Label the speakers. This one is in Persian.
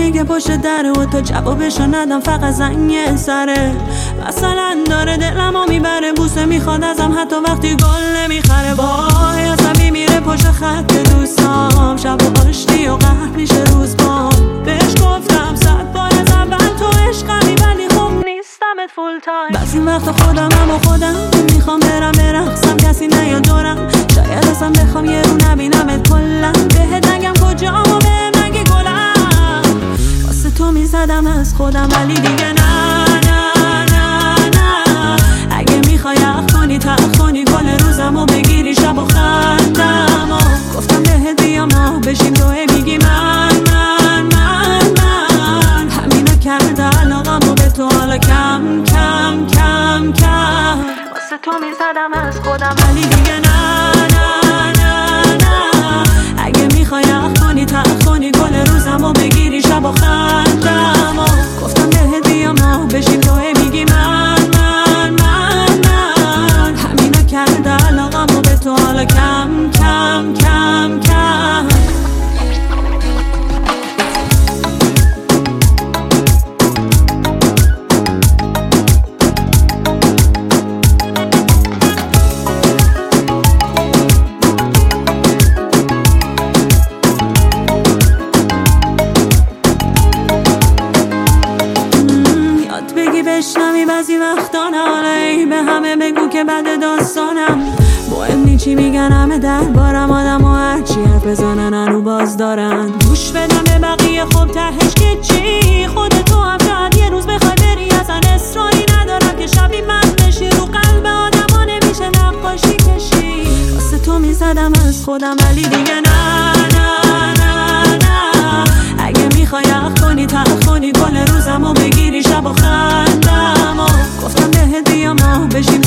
Speaker 1: میگه پشت دره و تا جوابشو ندم فقط زنگ سره. مثلا داره دلمو میبره، بوسه میخواد ازم حتی وقتی گل نمیخره. وای عصبی میره پشت خط دوستام، شب و آشتی و قهر میشه روز بام. بهش گفتم 100 بار از اول تو عشقمی، ولی خب نیستمت فول تایم. بعضی وقتا خودمم و خودم میخوام برم برقصم، کسی نیاد دورم. شاید اصلا بخوام یه رو نبینمت کلا، بهت نگم کجام و بهم نگی گلم. واسه تو میزدم از خودم ولی دیگه نه نه نه نه. اگه میخوای عقل کنی تلخ کنی گل روزمو بگیری شب و خندم و گفتم بهت بیام نه بشیم دوه میگی من من من من. همینا کرده علاقم و به تو حالا کم کم کم کم. واسه تو میزدم از خودم ولی دیگه نه نه نه نه. اگه میخوای عقل کنی تلخ کنی گل روزمو بگیری شب و خندم و گفتم بهت بیام نه بشیم دوه میگی من من من من. همینا کرده علاقم و به تو حالا کم کم کم کم. بشنمی بعضی وقتا نه، به همه بگو که بد داستانم. مهم نی چی میگن همه دربارم، آدم و هرچی حرف بزنن هنو باز دارن. گوش بدم به بقیه خب تهش که چی، خودتو هم شاید یه روز بخوای بری، اصلا اصراری ندارم که شبی من بشی. رو قلب آدم ها نمیشه نقاشی کشی. واسه تو میزدم از خودم ولی دیگه نه نه نه نه. اگه میخوای عقل کنی تلخ کنی گل روزمو بگیری شب و خندم و گفتم بهت بیام نه بشیم